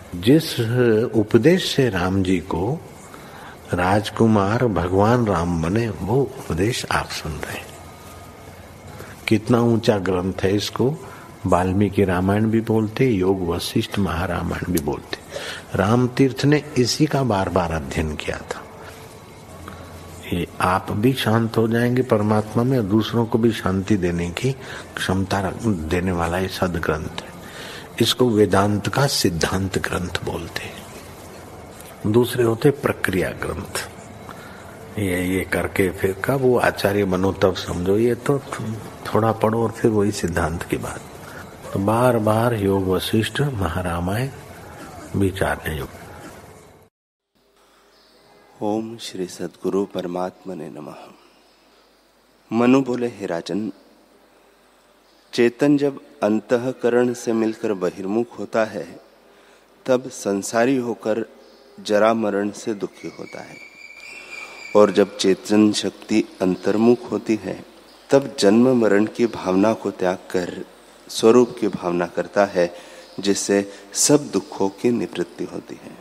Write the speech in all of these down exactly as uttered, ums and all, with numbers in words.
जिस उपदेश से राम जी को राजकुमार भगवान राम बने, वो उपदेश आप सुन रहे हैं। कितना ऊंचा ग्रंथ है, इसको वाल्मीकि रामायण भी बोलते, योग वशिष्ठ महारामायण भी बोलते। राम तीर्थ ने इसी का बार बार अध्ययन किया था। ये आप भी शांत हो जाएंगे परमात्मा में, और दूसरों को भी शांति देने की क्षमता देने वाला ये सदग्रंथ है। इसको वेदांत का सिद्धांत ग्रंथ बोलते हैं। दूसरे होते प्रक्रिया ग्रंथ। ये ये करके फिर कब वो आचार्य बनो तब समझो, ये तो थोड़ा पढ़ो और फिर वही सिद्धांत की बात। तो बार बार योग वशिष्ठ महारामायण विचारने योग। ओम श्री सद्गुरु परमात्मने नमः। मनु बोले, हे राजन, चेतन जब अंतःकरण से मिलकर बहिर्मुख होता है तब संसारी होकर जरा मरण से दुखी होता है, और जब चेतन शक्ति अंतर्मुख होती है तब जन्म मरण की भावना को त्याग कर स्वरूप की भावना करता है, जिससे सब दुखों की निवृत्ति होती है।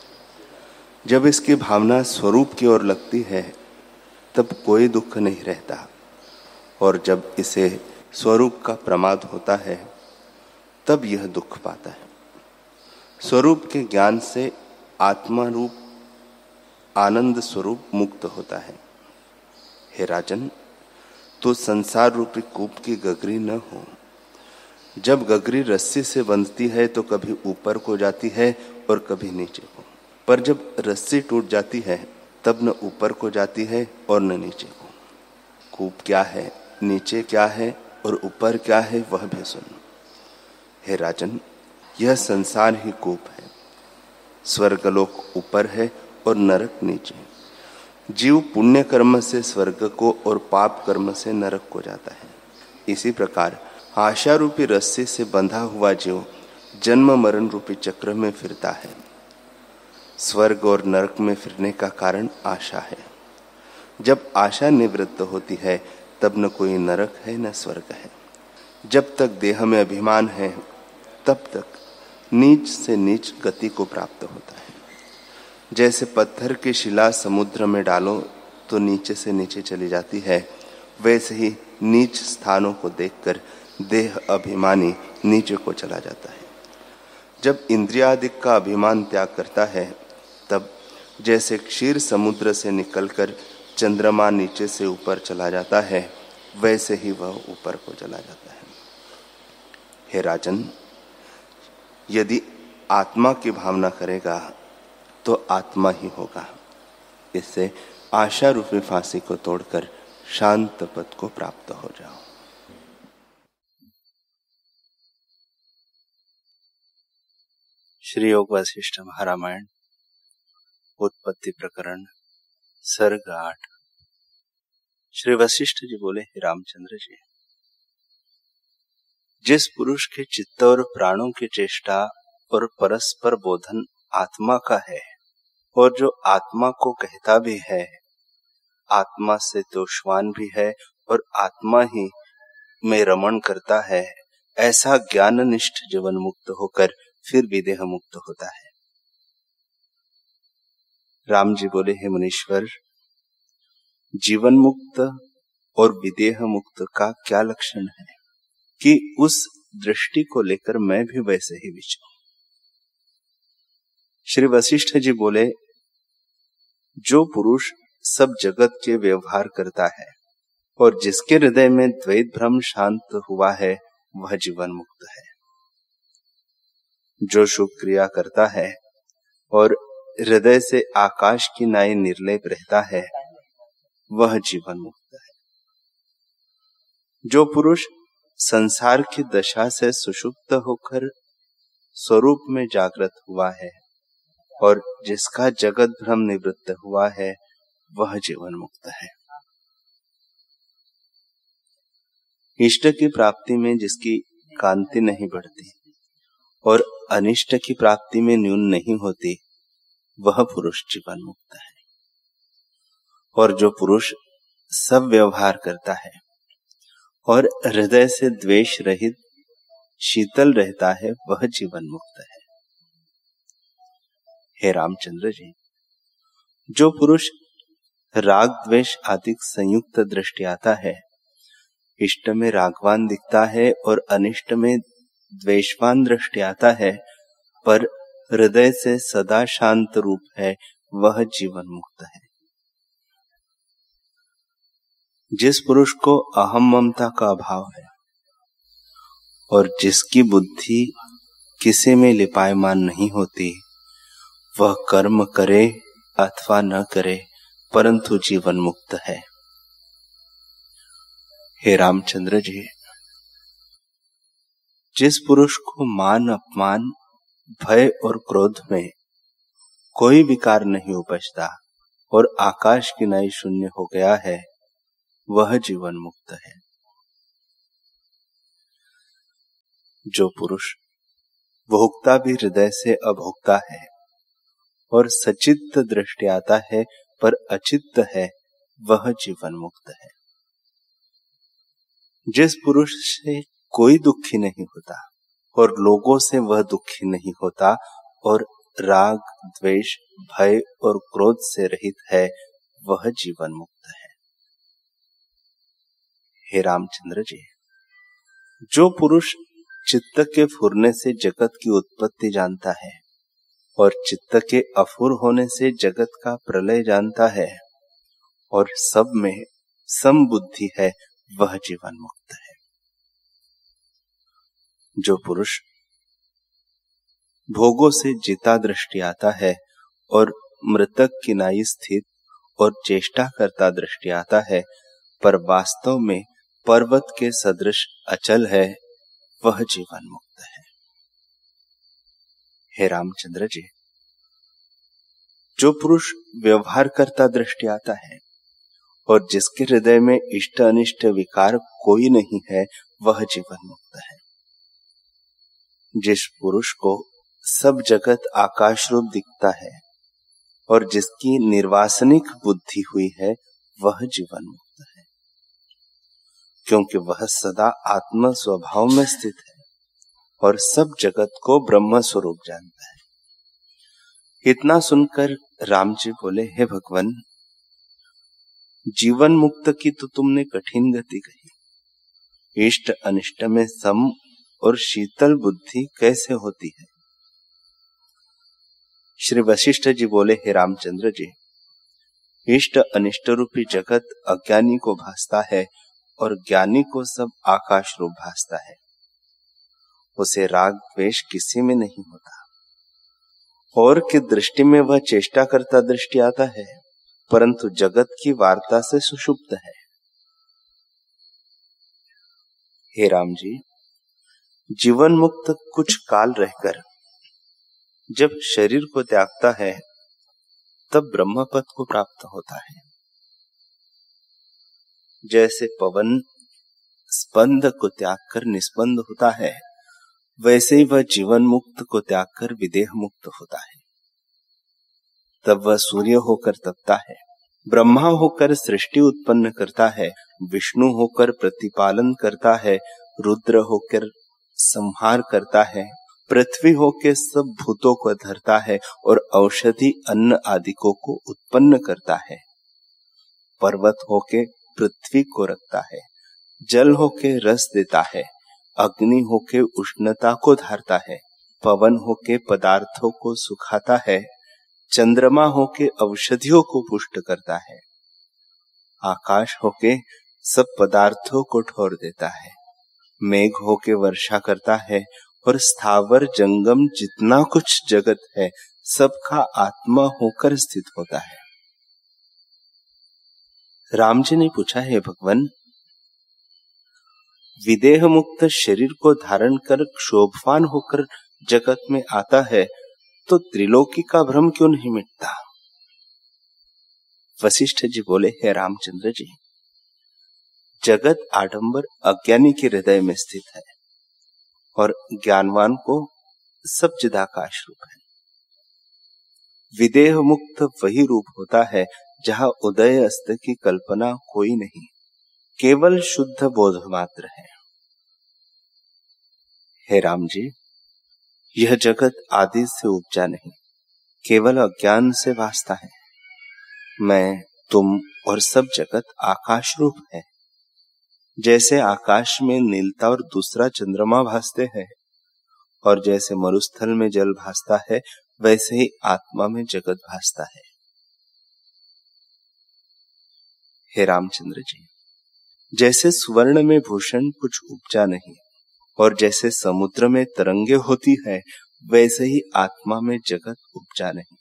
जब इसकी भावना स्वरूप की ओर लगती है तब कोई दुख नहीं रहता, और जब इसे स्वरूप का प्रमाद होता है तब यह दुख पाता है। स्वरूप के ज्ञान से आत्मा रूप आनंद स्वरूप मुक्त होता है। हे राजन, तो संसार रूपी कूप की गगरी न हो। जब गगरी रस्सी से बंधती है तो कभी ऊपर को जाती है और कभी नीचे को, पर जब रस्सी टूट जाती है तब न ऊपर को जाती है और न नीचे को। कूप क्या है, नीचे क्या है और ऊपर क्या है, वह भी सुनो। हे राजन, यह संसार ही कूप है। स्वर्गलोक ऊपर है और नरक नीचे। जीव पुण्य कर्म से स्वर्ग को और पाप कर्म से नरक को जाता है। इसी प्रकार आशा रूपी रस्सी से बंधा हुआ जीव जन्म मरण रूपी चक्र में फिरता है। स्वर्ग और नरक में फिरने का कारण आशा है। जब आशा निवृत्त होती है तब न कोई नरक है न स्वर्ग है। जब तक देह में अभिमान है तब तक नीच से नीच गति को प्राप्त होता है। जैसे पत्थर की शिला समुद्र में डालो तो नीचे से नीचे चली जाती है, वैसे ही नीच स्थानों को देखकर देह अभिमानी नीचे को चला जाता है। जब इंद्रियादिक का अभिमान त्याग करता है तब जैसे क्षीर समुद्र से निकलकर चंद्रमा नीचे से ऊपर चला जाता है, वैसे ही वह ऊपर को चला जाता है। हे राजन, यदि आत्मा की भावना करेगा तो आत्मा ही होगा। इससे आशा रूपी फांसी को तोड़कर शांत पद को प्राप्त हो जाओ। श्री योग वशिष्ठ महारामायण उत्पत्ति प्रकरण सर्ग आठ। श्री वशिष्ठ जी बोले, हे रामचंद्र जी, जिस पुरुष के चित्त और प्राणों की चेष्टा और परस्पर बोधन आत्मा का है, और जो आत्मा को कहता भी है, आत्मा से तोषवान भी है और आत्मा ही में रमण करता है, ऐसा ज्ञाननिष्ठ जीवन मुक्त होकर फिर विदेह मुक्त होता है। राम जी बोले, हे मुनीश्वर, जीवन मुक्त और विदेह मुक्त का क्या लक्षण है कि उस दृष्टि को लेकर मैं भी वैसे ही विचरूं। श्री वशिष्ठ जी बोले, जो पुरुष सब जगत के व्यवहार करता है और जिसके हृदय में द्वैत भ्रम शांत हुआ है, वह जीवन मुक्त है। जो शुभ क्रिया करता है और हृदय से आकाश की नाई निर्लेप रहता है, वह जीवन मुक्त है। जो पुरुष संसार की दशा से सुषुप्त होकर स्वरूप में जागृत हुआ है और जिसका जगत भ्रम निवृत्त हुआ है, वह जीवन मुक्त है। इष्ट की प्राप्ति में जिसकी कांति नहीं बढ़ती और अनिष्ट की प्राप्ति में न्यून नहीं होती, वह पुरुष जीवन मुक्त है। और जो पुरुष सब व्यवहार करता है और हृदय से द्वेष रहित शीतल रहता है, वह जीवन मुक्त है। हे रामचंद्र जी, जो पुरुष राग द्वेष आदि संयुक्त दृष्टि आता है, इष्ट में रागवान दिखता है और अनिष्ट में द्वेषवान दृष्टि आता है, पर हृदय से सदा शांत रूप है, वह जीवन मुक्त है। जिस पुरुष को अहम ममता का अभाव है और जिसकी बुद्धि किसी में लिपायमान नहीं होती, वह कर्म करे अथवा न करे परंतु जीवन मुक्त है। हे रामचंद्र जी, जिस पुरुष को मान अपमान भय और क्रोध में कोई विकार नहीं उपजता और आकाश की नाई शून्य हो गया है, वह जीवन मुक्त है। जो पुरुष भोक्ता भी हृदय से अभोक्ता है और सचित्त दृष्टि आता है पर अचित्त है, वह जीवन मुक्त है। जिस पुरुष से कोई दुखी नहीं होता और लोगों से वह दुखी नहीं होता और राग द्वेष भय और क्रोध से रहित है, वह जीवन मुक्त है। हे रामचंद्र जी, जो पुरुष चित्त के फुरने से जगत की उत्पत्ति जानता है और चित्त के अफुर होने से जगत का प्रलय जानता है और सब में समबुद्धि है, वह जीवन मुक्त है। जो पुरुष भोगों से जिता दृष्टि आता है और मृतक की नाई स्थित और चेष्टा करता दृष्टि आता है, पर वास्तव में पर्वत के सदृश अचल है, वह जीवन मुक्त है। हे रामचंद्र जी, जो पुरुष व्यवहार करता दृष्टि आता है और जिसके हृदय में इष्ट अनिष्ट विकार कोई नहीं है, वह जीवन मुक्त है। जिस पुरुष को सब जगत आकाश रूप दिखता है और जिसकी निर्वासनिक बुद्धि हुई है, वह जीवन मुक्त है, क्योंकि वह सदा आत्म स्वभाव में स्थित है और सब जगत को ब्रह्म स्वरूप जानता है। इतना सुनकर राम जी बोले, हे भगवान, जीवन मुक्त की तो तुमने कठिन गति कही। इष्ट अनिष्ट में सम और शीतल बुद्धि कैसे होती है? श्री वशिष्ठ जी बोले, हे रामचंद्र जी, इष्ट अनिष्ट रूपी जगत अज्ञानी को भासता है और ज्ञानी को सब आकाश रूप भासता है। उसे राग द्वेष किसी में नहीं होता और की दृष्टि में वह चेष्टा करता दृष्टि आता है, परंतु जगत की वार्ता से सुषुप्त है। हे राम जी, जीवन मुक्त कुछ काल रहकर जब शरीर को त्यागता है, तब ब्रह्म पद को प्राप्त होता है। जैसे पवन स्पंद को त्याग कर निस्पंद होता है, वैसे ही वह जीवन मुक्त को त्याग कर विदेह मुक्त होता है। तब वह सूर्य होकर तपता है, ब्रह्मा होकर सृष्टि उत्पन्न करता है, विष्णु होकर प्रतिपालन करता है, रुद्र होकर संहार करता है, पृथ्वी होकर सब भूतों को धरता है और औषधि अन्न आदि को उत्पन्न करता है, पर्वत होके पृथ्वी को रखता है, जल होके रस देता है, अग्नि होके उष्णता को धारता है, पवन होके पदार्थों को सुखाता है, चंद्रमा होके औषधियों को पुष्ट करता है, आकाश होके सब पदार्थों को ठोर देता है, मेघ होके वर्षा करता है और स्थावर जंगम जितना कुछ जगत है सबका आत्मा होकर स्थित होता है। राम जी ने पूछा, है भगवान, विदेह मुक्त शरीर को धारण कर क्षोभवान होकर जगत में आता है, तो त्रिलोकी का भ्रम क्यों नहीं मिटता? वशिष्ठ जी बोले, हे रामचंद्र जी, जगत आडंबर अज्ञानी के हृदय में स्थित है और ज्ञानवान को सब चिदाकाश रूप है। विदेह मुक्त वही रूप होता है जहां उदय अस्त की कल्पना कोई नहीं, केवल शुद्ध बोध मात्र है। हे राम जी, यह जगत आदि से उपजा नहीं, केवल अज्ञान से भासता है। मैं, तुम और सब जगत आकाश रूप है। जैसे आकाश में नीलता और दूसरा चंद्रमा भासते हैं, और जैसे मरुस्थल में जल भासता है, वैसे ही आत्मा में जगत भासता है। हे रामचंद्र जी, जैसे सुवर्ण में भूषण कुछ उपजा नहीं, और जैसे समुद्र में तरंगे होती है, वैसे ही आत्मा में जगत उपजा नहीं।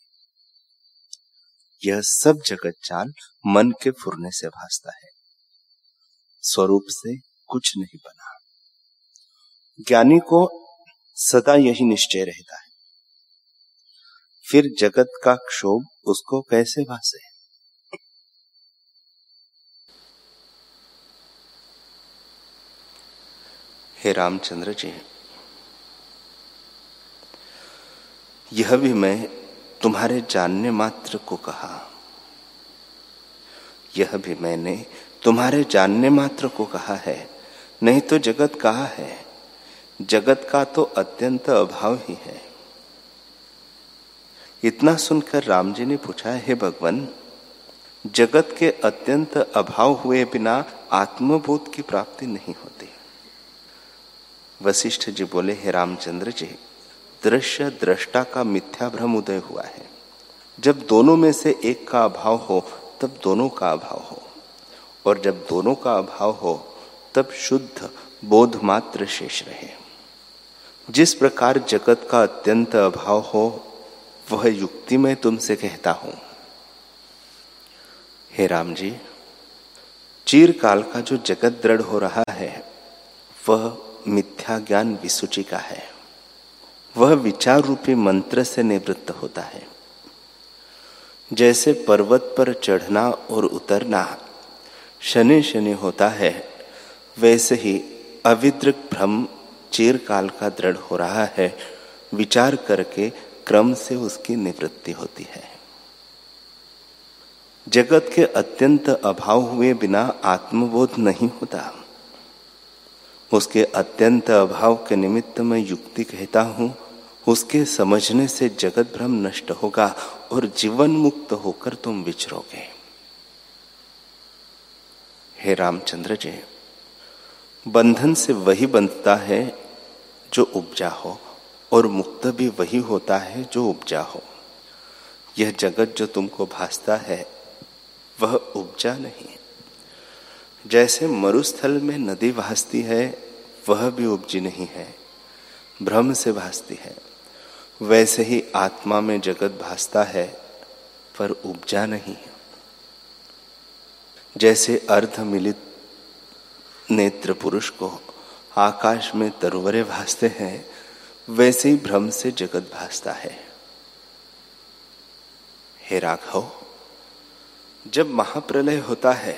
यह सब जगत चाल मन के फुरने से भासता है, स्वरूप से कुछ नहीं बना। ज्ञानी को सदा यही निश्चय रहता है, फिर जगत का क्षोभ उसको कैसे भासे? हे रामचंद्र जी, यह भी मैं तुम्हारे जानने मात्र को कहा, यह भी मैंने तुम्हारे जानने मात्र को कहा है, नहीं तो जगत कहाँ है? जगत का तो अत्यंत अभाव ही है। इतना सुनकर राम जी ने पूछा, हे भगवान, जगत के अत्यंत अभाव हुए बिना आत्मबोध की प्राप्ति नहीं होती। वशिष्ठ जी बोले, हे रामचंद्र जी, दृश्य दृष्टा का मिथ्या भ्रम उदय हुआ है। जब दोनों में से एक का अभाव हो तब दोनों का अभाव हो, और जब दोनों का अभाव हो तब शुद्ध बोध मात्र शेष रहे। जिस प्रकार जगत का अत्यंत अभाव हो, वह युक्ति मैं तुमसे कहता हूं। हे राम जी, चिरकाल का जो जगत दृढ़ हो रहा है, वह मिथ्या ज्ञान विसूची का है। वह विचार रूपी मंत्र से निवृत्त होता है। जैसे पर्वत पर चढ़ना और उतरना शनि शनि होता है, वैसे ही अविद्रक भ्रम चिरकाल का दृढ़ हो रहा है। विचार करके क्रम से उसकी निवृत्ति होती है। जगत के अत्यंत अभाव हुए बिना आत्मबोध नहीं होता। उसके अत्यंत अभाव के निमित्त मैं युक्ति कहता हूं। उसके समझने से जगत भ्रम नष्ट होगा और जीवन मुक्त होकर तुम विचरोगे। हे रामचंद्र जी, बंधन से वही बंधता है जो उपजा हो, और मुक्त भी वही होता है जो उपजा हो। यह जगत जो तुमको भासता है, वह उपजा नहीं। जैसे मरुस्थल में नदी भासती है, वह भी उपजी नहीं है, भ्रम से भासती है। वैसे ही आत्मा में जगत भासता है, पर उपजा नहीं। जैसे अर्ध मिलित नेत्र पुरुष को आकाश में तरुवरे भासते हैं, वैसे ही भ्रम से जगत भासता है। हे राघव, जब महाप्रलय होता है,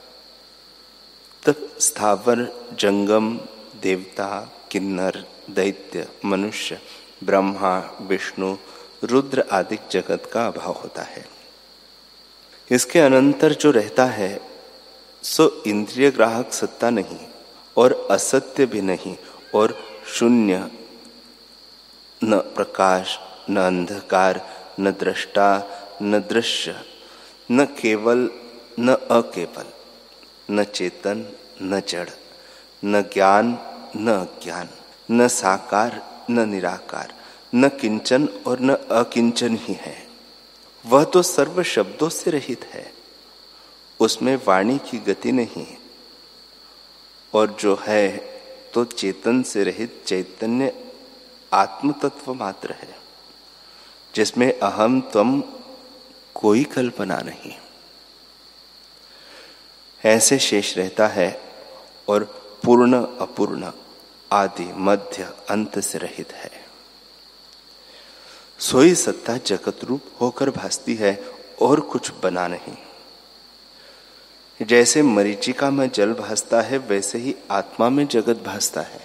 तब स्थावर, जंगम, देवता, किन्नर, दैत्य, मनुष्य, ब्रह्मा, विष्णु, रुद्र आदि जगत का अभाव होता है। इसके अनंतर जो रहता है, सो इंद्रिय ग्राहक सत्ता नहीं, और असत्य भी नहीं, और शून्य, न प्रकाश, न अंधकार, न दृष्टा, न दृश्य, न केवल, न अकेवल, न चेतन, न जड़, न ज्ञान, न अज्ञान, न साकार, न निराकार, न किंचन और न अकिंचन ही है। वह तो सर्व शब्दों से रहित है, उसमें वाणी की गति नहीं, और जो है तो चेतन से रहित चैतन्य आत्म तत्व मात्र है, जिसमें अहम त्वम कोई कल्पना नहीं। ऐसे शेष रहता है, और पूर्ण अपूर्ण, आदि मध्य अंत से रहित है। सोई सत्ता जगत रूप होकर भासती है, और कुछ बना नहीं। जैसे मरीचिका में जल भासता है, वैसे ही आत्मा में जगत भासता है।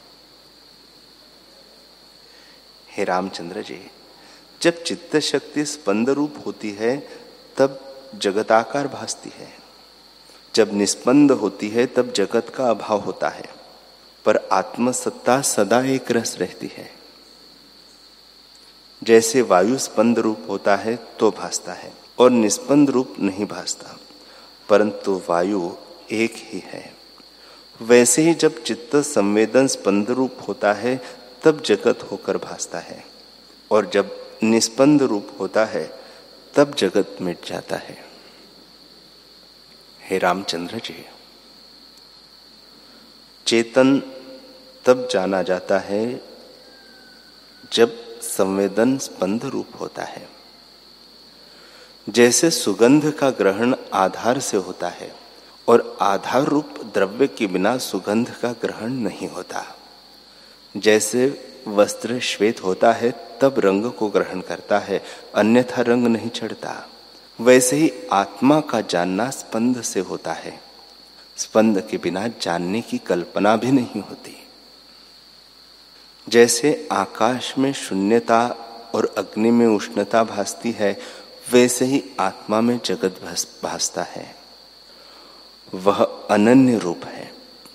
हे रामचंद्र जी, जब चित्त शक्ति स्पंद रूप होती है, तब जगताकार भासती है। जब निस्पंद होती है, तब जगत का अभाव होता है, पर आत्मसत्ता सदा एक रस रहती है। जैसे वायु स्पंद रूप होता है तो भासता है और निस्पंद रूप नहीं भासता, परंतु वायु एक ही है। वैसे ही जब चित्त संवेदन स्पंद रूप होता है तब जगत होकर भासता है, और जब निस्पंद रूप होता है तब जगत मिट जाता है। हे रामचंद्र जी, चेतन तब जाना जाता है जब संवेदन स्पंद रूप होता है। जैसे सुगंध का ग्रहण आधार से होता है और आधार रूप द्रव्य के बिना सुगंध का ग्रहण नहीं होता। जैसे वस्त्र श्वेत होता है तब रंग को ग्रहण करता है, अन्यथा रंग नहीं चढ़ता। वैसे ही आत्मा का जानना स्पंद से होता है। स्पंद के बिना जानने की कल्पना भी नहीं होती। जैसे आकाश में शून्यता और अग्नि में उष्णता भासती है, वैसे ही आत्मा में जगत भासता है। वह अनन्य रूप है।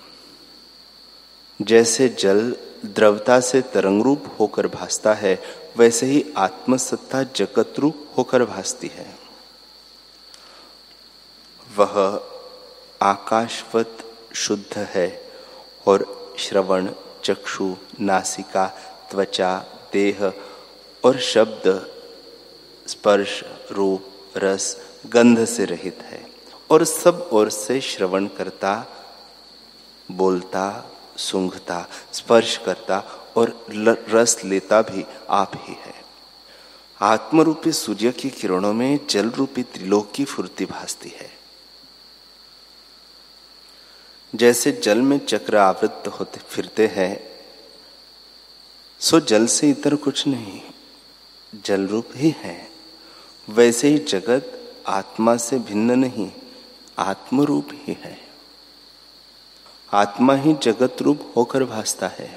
जैसे जल द्रवता से तरंग रूप होकर भासता है, वैसे ही आत्मसत्ता जगत रूप होकर भासती है। वह आकाशवत शुद्ध है और श्रवण, चक्षु, नासिका, त्वचा, देह और शब्द, स्पर्श, रूप, रस, गंध से रहित है और सब ओर से श्रवण करता, बोलता, सूंघता, स्पर्श करता और रस लेता भी आप ही है। आत्मरूपी सूर्य की किरणों में जल रूपी त्रिलोक की फुर्ती भासती है। जैसे जल में चक्र आवृत्त होते फिरते हैं, सो जल से इतर कुछ नहीं, जल रूप ही है। वैसे ही जगत आत्मा से भिन्न नहीं, आत्मरूप ही है। आत्मा ही जगत रूप होकर भासता है।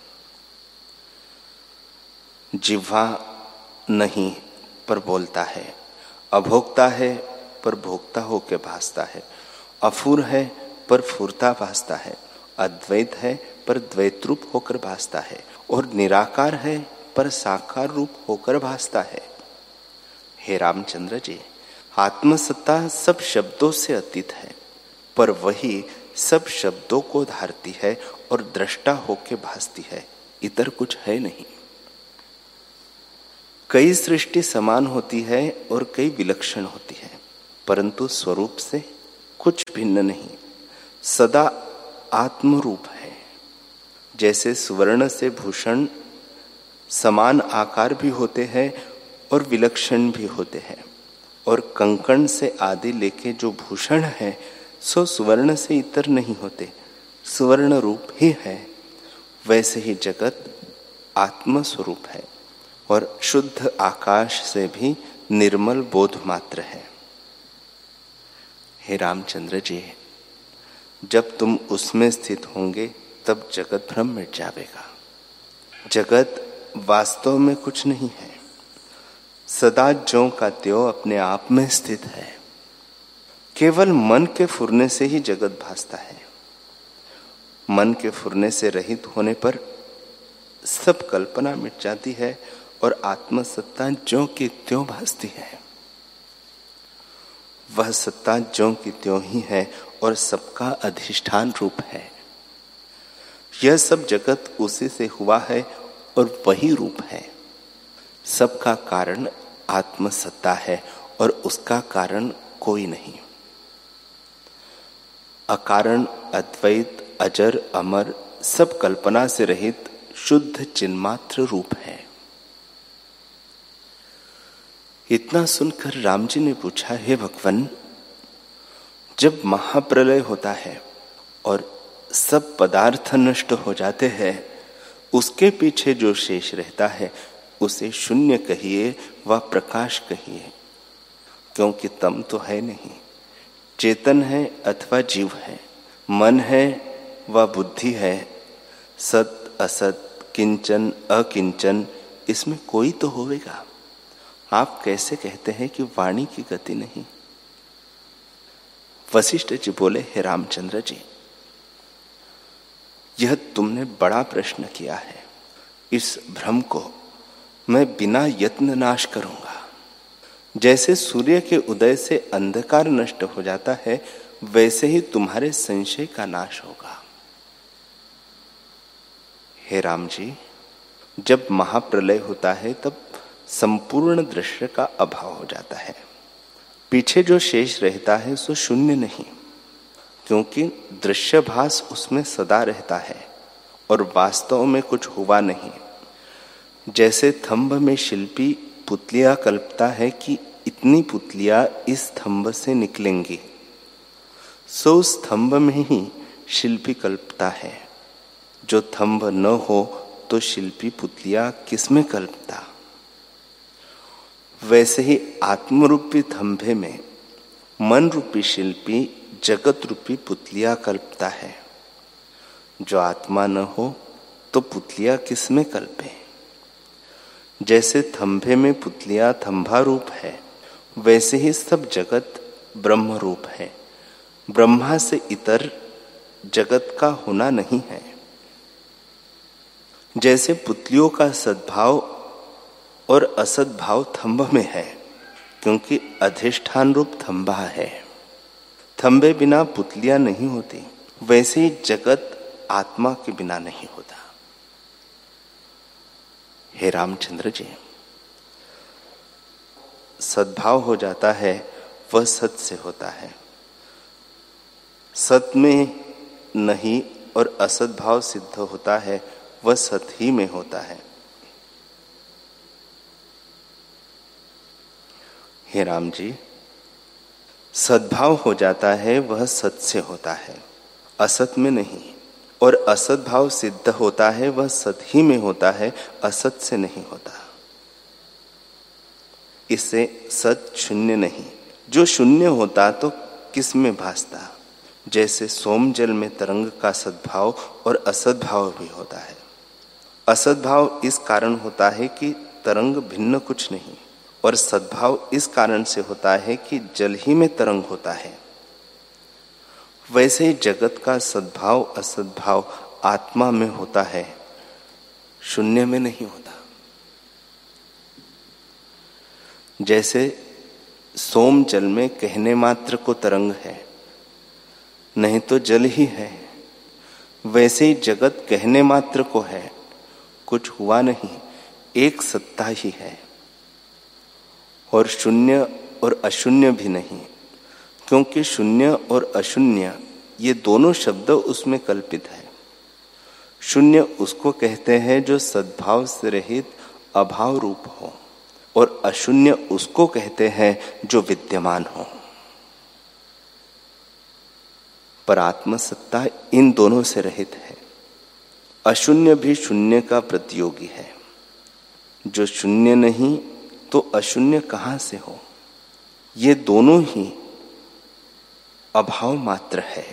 जिह्वा नहीं पर बोलता है, अभोक्ता है पर भोक्ता होकर भासता है, अफूर है पर फूरता भासता है, अद्वैत है पर द्वैत रूप होकर भासता है और निराकार है पर साकार रूप होकर भासता है। हे रामचंद्र जी, आत्मसत्ता सब शब्दों से अतीत है, पर वही सब शब्दों को धारती है और दृष्टा होके भासती है, इतर कुछ है नहीं। कई सृष्टि समान होती है और कई विलक्षण होती है, परंतु स्वरूप से कुछ भिन्न नहीं, सदा आत्मरूप है। जैसे सुवर्ण से भूषण समान आकार भी होते हैं और विलक्षण भी होते हैं, और कंकण से आदि लेके जो भूषण है सो सुवर्ण से इतर नहीं होते, सुवर्ण रूप ही है। वैसे ही जगत आत्म स्वरूप है और शुद्ध आकाश से भी निर्मल बोध मात्र है। हे रामचंद्र जी, जब तुम उसमें स्थित होंगे तब जगत भ्रम मिट जाएगा। जगत वास्तव में कुछ नहीं है, सदा ज्यों का त्यों अपने आप में स्थित है। केवल मन के फुरने से ही जगत भासता है। मन के फुरने से रहित होने पर सब कल्पना मिट जाती है और आत्मसत्ता ज्यों की त्यों भासती है। वह सत्ता ज्यों की त्यों ही है और सबका अधिष्ठान रूप है। यह सब जगत उसी से हुआ है और वही रूप है। सबका कारण आत्मसत्ता है और उसका कारण कोई नहीं। अकारण, अद्वैत, अजर, अमर, सब कल्पना से रहित शुद्ध चिन्मात्र रूप है। इतना सुनकर राम जी ने पूछा, हे भगवान, जब महाप्रलय होता है और सब पदार्थ नष्ट हो जाते हैं, उसके पीछे जो शेष रहता है उसे शून्य कहिए व प्रकाश कहिए, क्योंकि तम तो है नहीं। चेतन है अथवा जीव है, मन है व बुद्धि है, सत असत, किंचन अकिंचन, इसमें कोई तो होवेगा। आप कैसे कहते हैं कि वाणी की गति नहीं? वशिष्ठ जी बोले, हे रामचंद्र जी, यह तुमने बड़ा प्रश्न किया है। इस भ्रम को मैं बिना यत्न नाश करूंगा। जैसे सूर्य के उदय से अंधकार नष्ट हो जाता है, वैसे ही तुम्हारे संशय का नाश होगा। हे राम जी, जब महाप्रलय होता है तब संपूर्ण दृश्य का अभाव हो जाता है। पीछे जो शेष रहता है सो शून्य नहीं, क्योंकि दृश्यभास उसमें सदा रहता है और वास्तव में कुछ हुआ नहीं। जैसे थंब में शिल्पी पुतलियां कल्पता है कि इतनी पुतलियां इस थंब से निकलेंगी, सो उस थंब में ही शिल्पी कल्पता है। जो थंब न हो तो शिल्पी पुतलियां किसमें कल्पता। वैसे ही आत्मरूपी थंभे में मन रूपी शिल्पी जगत रूपी पुतलियां कल्पता है। जो आत्मा न हो तो पुतलियां किसमें कल्पे। जैसे थंभे में पुतलियां थंभा रूप है, वैसे ही सब जगत ब्रह्म रूप है। ब्रह्मा से इतर जगत का होना नहीं है। जैसे पुतलियों का सद्भाव और असद्भाव थंब में है, क्योंकि अधिष्ठान रूप थंबा है। थंबे बिना पुतलियां नहीं होती, वैसे ही जगत आत्मा के बिना नहीं होता। हे रामचंद्र जी, सद्भाव हो जाता है वह सत से होता है। सत में नहीं और असद्भाव सिद्ध होता है वह सत ही में होता है। हे राम जी, सद्भाव हो जाता है वह सत से होता है, असत में नहीं। और असद्भाव सिद्ध होता है वह सत ही में होता है, असत से नहीं होता। इससे सत शून्य नहीं। जो शून्य होता तो किस में भासता। जैसे सोम जल में तरंग का सद्भाव और असद्भाव भी होता है। असद्भाव इस कारण होता है कि तरंग भिन्न कुछ नहीं, और सद्भाव इस कारण से होता है कि जल ही में तरंग होता है। वैसे ही जगत का सद्भाव असद्भाव आत्मा में होता है, शून्य में नहीं होता। जैसे सोम जल में कहने मात्र को तरंग है, नहीं तो जल ही है, वैसे ही जगत कहने मात्र को है, कुछ हुआ नहीं, एक सत्ता ही है। और शून्य और अशून्य भी नहीं, क्योंकि शून्य और अशून्य ये दोनों शब्द उसमें कल्पित है। शून्य उसको कहते हैं जो सद्भाव से रहित अभाव रूप हो, और अशून्य उसको कहते हैं जो विद्यमान हो। पर आत्मसत्ता इन दोनों से रहित है। अशून्य भी शून्य का प्रतियोगी है। जो शून्य नहीं तो अशून्य कहां से हो। ये दोनों ही अभाव मात्र है।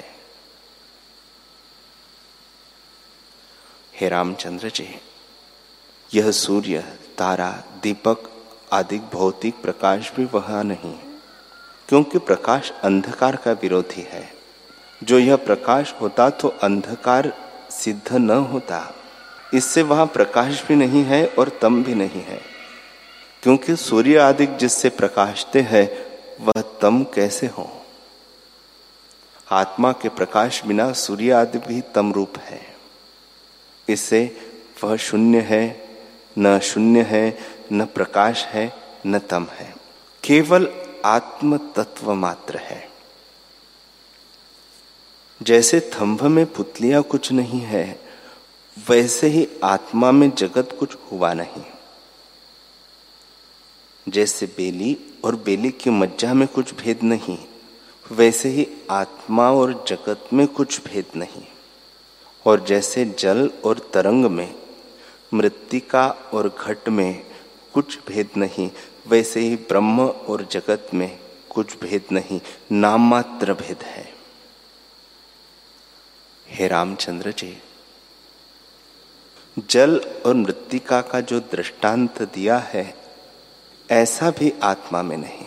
हे रामचंद्र जी, यह सूर्य, तारा, दीपक आदि भौतिक प्रकाश भी वह नहीं, क्योंकि प्रकाश अंधकार का विरोधी है। जो यह प्रकाश होता तो अंधकार सिद्ध न होता। इससे वहां प्रकाश भी नहीं है और तम भी नहीं है, क्योंकि सूर्य आदि जिससे प्रकाशते हैं वह तम कैसे हो। आत्मा के प्रकाश बिना सूर्य आदि भी तम रूप है। इससे वह शून्य है, न शून्य है, न प्रकाश है, न तम है, केवल आत्म तत्व मात्र है। जैसे थंभ में पुतलियां कुछ नहीं है, वैसे ही आत्मा में जगत कुछ हुआ नहीं। जैसे बेली और बेली की मज्जा में कुछ भेद नहीं, वैसे ही आत्मा और जगत में कुछ भेद नहीं। और जैसे जल और तरंग में, मृत्तिका और घट में कुछ भेद नहीं, वैसे ही ब्रह्म और जगत में कुछ भेद नहीं, नाम मात्र भेद है। हे रामचंद्र जी, जल और मृत्तिका का जो दृष्टांत दिया है, ऐसा भी आत्मा में नहीं।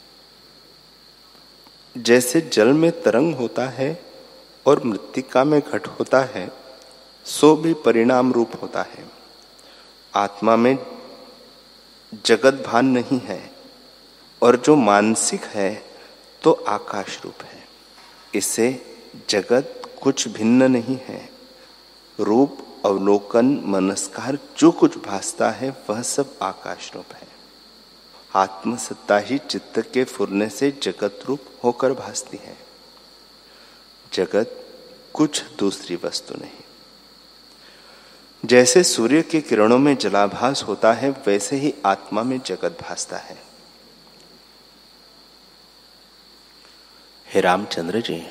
जैसे जल में तरंग होता है और मृत्तिका में घट होता है, सो भी परिणाम रूप होता है। आत्मा में जगत भान नहीं है, और जो मानसिक है तो आकाश रूप है। इससे जगत कुछ भिन्न नहीं है। रूप, अवलोकन, मनस्कार जो कुछ भासता है वह सब आकाश रूप है। आत्मसत्ता ही चित्त के फुरने से जगत रूप होकर भासती है। जगत कुछ दूसरी वस्तु नहीं। जैसे सूर्य के किरणों में जलाभास होता है, वैसे ही आत्मा में जगत भासता है। हे रामचंद्र जी,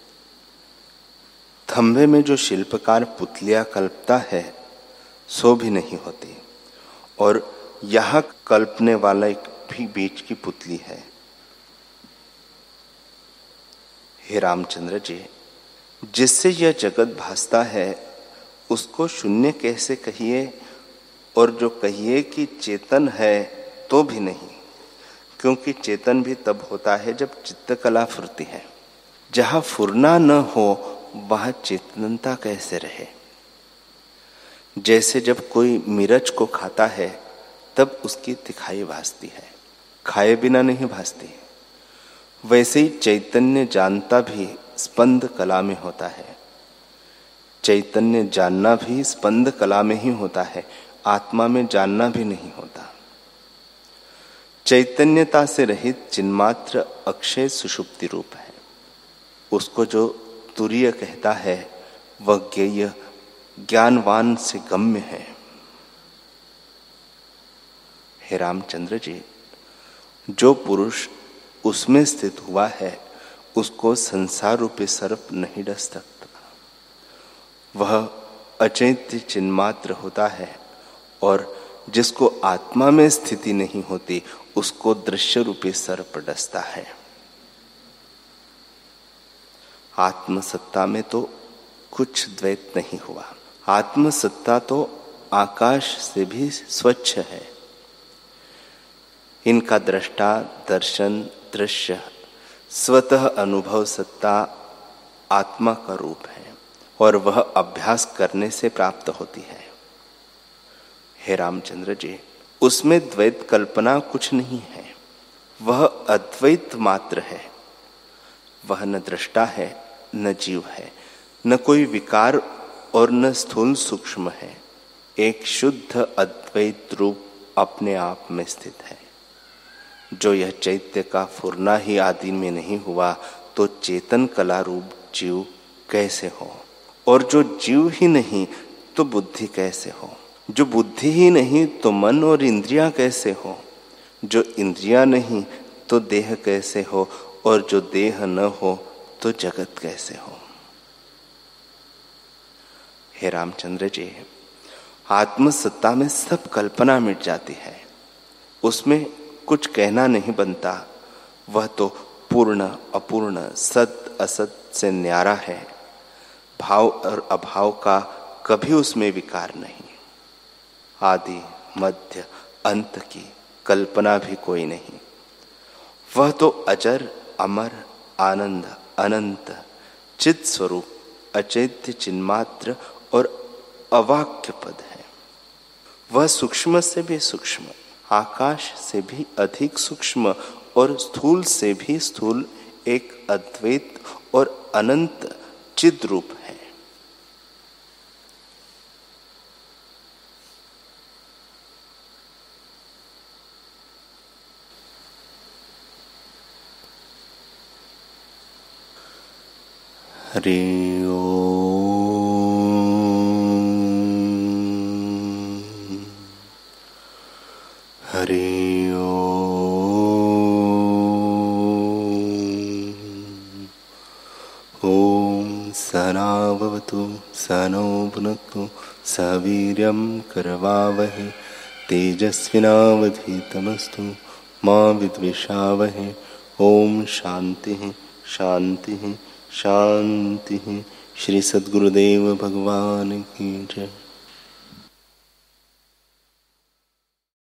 थंबे में जो शिल्पकार पुतलियां कल्पता है सो भी नहीं होती, और यहां कल्पने वाला एक भी बीच की पुतली है। हे रामचंद्र जी, जिससे यह जगत भासता है उसको शून्य कैसे कहिए, और जो कहिए कि चेतन है तो भी नहीं, क्योंकि चेतन भी तब होता है जब चित्त कला फुरती है। जहां फुरना न हो वहां चेतनता कैसे रहे। जैसे जब कोई मिर्च को खाता है तब उसकी तिखाई भासती है, खाए बिना नहीं भासती। वैसे ही चैतन्य जानता भी स्पंद कला में होता है। चैतन्य जानना भी स्पंद कला में ही होता है, आत्मा में जानना भी नहीं होता। चैतन्यता से रहित चिन्मात्र अक्षय सुषुप्ति रूप है। उसको जो तुरीय कहता है वह ज्ञेय ज्ञानवान से गम्य है। हे रामचंद्र जी, जो पुरुष उसमें स्थित हुआ है उसको संसार रूपी सर्प नहीं डस सकता। वह अचैत्य चिन्मात्र होता है, और जिसको आत्मा में स्थिति नहीं होती उसको दृश्य रूपी सर्प डसता है। आत्मसत्ता में तो कुछ द्वैत नहीं हुआ। आत्मसत्ता तो आकाश से भी स्वच्छ है। इनका दृष्टा, दर्शन, दृश्य, स्वतः अनुभव सत्ता आत्मा का रूप है, और वह अभ्यास करने से प्राप्त होती है। हे रामचंद्र जी, उसमें द्वैत कल्पना कुछ नहीं है। वह अद्वैत मात्र है। वह न दृष्टा है, न जीव है, न कोई विकार और न स्थूल सूक्ष्म है। एक शुद्ध अद्वैत रूप अपने आप में स्थित है। जो यह चैत्य का फुरना ही आदि में नहीं हुआ तो चेतन कला रूप जीव कैसे हो, और जो जीव ही नहीं तो बुद्धि कैसे हो, जो बुद्धि ही नहीं तो मन और इंद्रियां कैसे हो, जो इंद्रियां नहीं तो देह कैसे हो, और जो देह न हो तो जगत कैसे हो। हे रामचंद्र जी, आत्मसत्ता में सब कल्पना मिट जाती है। उसमें कुछ कहना नहीं बनता। वह तो पूर्ण अपूर्ण, सत असत से न्यारा है। भाव और अभाव का कभी उसमें विकार नहीं। आदि मध्य अंत की कल्पना भी कोई नहीं। वह तो अजर, अमर, आनंद, अनंत, चित स्वरूप, अचैत्य चिन्मात्र और अवाक्य पद है। वह सूक्ष्म से भी सूक्ष्म, आकाश से भी अधिक सूक्ष्म और स्थूल से भी स्थूल एक अद्वैत और अनंत चिद रूप है। हरि ओम। हरि ओम। ओम सहनावतु सहनौ भुनक्तु सह वीर्यं करवावहै तेजस्विनावधीतमस्तु मा विद्विषावहै। ओम शांति शांति शांति। श्री सद्गुरुदेव भगवान की जय।